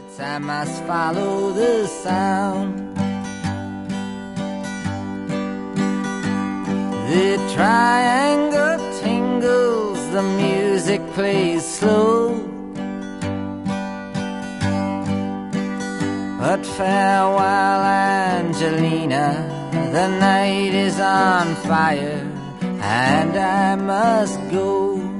I must follow the sound. The triangle tingles, the music plays slow. But farewell, Angelina, the night is on fire, and I must go.